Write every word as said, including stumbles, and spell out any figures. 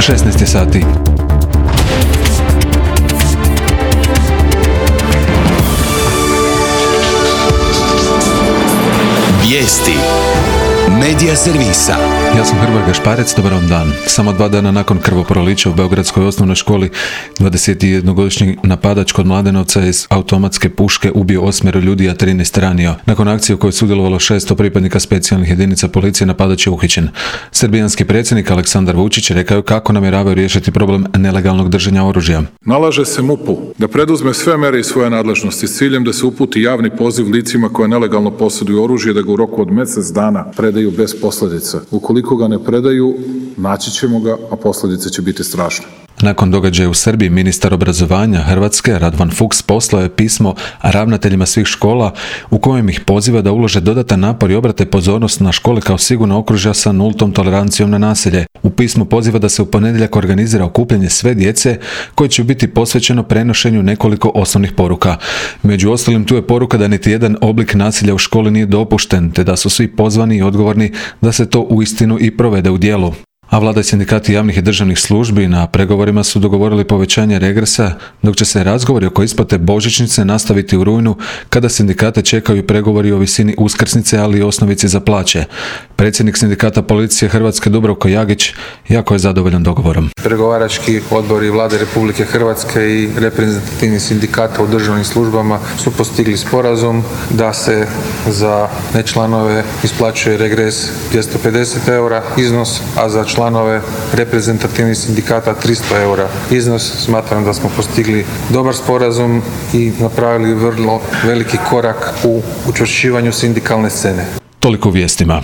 šesnaest je sati. Vijesti Medija servisa. Ja sam Hrvoje Gašparec, dobar vam dan. Samo dva dana nakon krvoprolića u beogradskoj osnovnoj školi, dvadesetjednogodišnji napadač kod Mladenovca iz automatske puške ubio osmero ljudi, a trinaest ranio. Nakon akcije u kojoj je sudjelovalo šesto pripadnika specijalnih jedinica policije, napadač je uhićen. Srbijanski predsjednik Aleksandar Vučić rekao je kako namjeravaju riješiti problem nelegalnog držanja oružja. Nalaže se MUP-u da preduzme sve mere iz svoje nadležnosti s ciljem da se uputi javni poziv licima koje nelegalno posjeduju oružje, da ga u roku od mjesec dana predaju bez posljedica. Ukoliko ga ne predaju, naći ćemo ga, a posljedice će biti strašne. Nakon događaja u Srbiji, ministar obrazovanja Hrvatske Radovan Fuchs poslao je pismo ravnateljima svih škola u kojem ih poziva da ulože dodatan napor i obrate pozornost na škole kao sigurno okružja sa nultom tolerancijom na nasilje. U pismu poziva da se u ponedjeljak organizira okupljanje sve djece koje će biti posvećeno prenošenju nekoliko osnovnih poruka. Među ostalim tu je poruka da niti jedan oblik nasilja u školi nije dopušten, te da su svi pozvani i odgovorni da se to uistinu i provede u djelu. A vlada i sindikati javnih i državnih službi na pregovorima su dogovorili povećanje regresa, dok će se razgovori oko isplate božićnice nastaviti u rujnu, kada sindikate čekaju pregovori o visini uskrsnice, ali i osnovici za plaće. Predsjednik sindikata policije Hrvatske Dubravko Jagić jako je zadovoljan dogovorom. Pregovarački odbori Vlade Republike Hrvatske i reprezentativni sindikata u državnim službama su postigli sporazum da se za nečlanove isplaćuje regres dvjesto pedeset eura iznos, a za članove reprezentativnih sindikata tristo eura iznos. Smatram da smo postigli dobar sporazum i napravili vrlo veliki korak u učvršćivanju sindikalne scene. Toliko u vijestima.